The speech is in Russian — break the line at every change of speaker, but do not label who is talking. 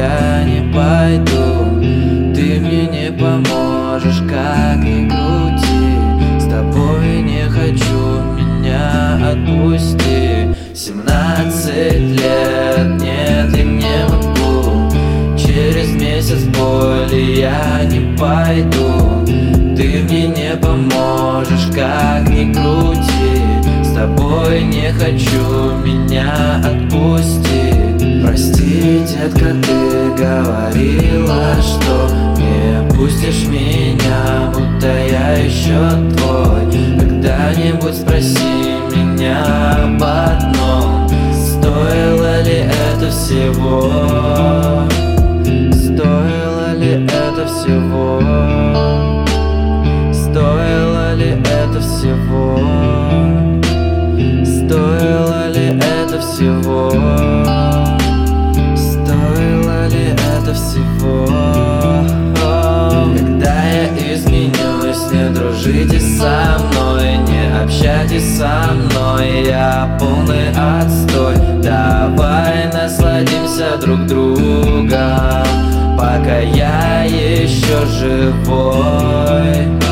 я не пойду. Ты мне не поможешь, как ни крути. С тобой не хочу, меня отпусти. 17 лет, нет, я не могу. Через месяц боли я не пойду. Ты мне не поможешь, как ни крути. С тобой не хочу, меня отпусти. Прости, детка, ты говорила, что не пустишь меня, будто я еще твой. Когда-нибудь спроси меня об одном: стоило ли это всего? Стоило ли это всего? Стоило ли это всего? Стоило ли это всего? Стоило ли это всего? Когда я изменюсь, не дружите со мной, не общайтесь со мной, я полный отстой. Давай насладимся друг другом, пока я еще живой.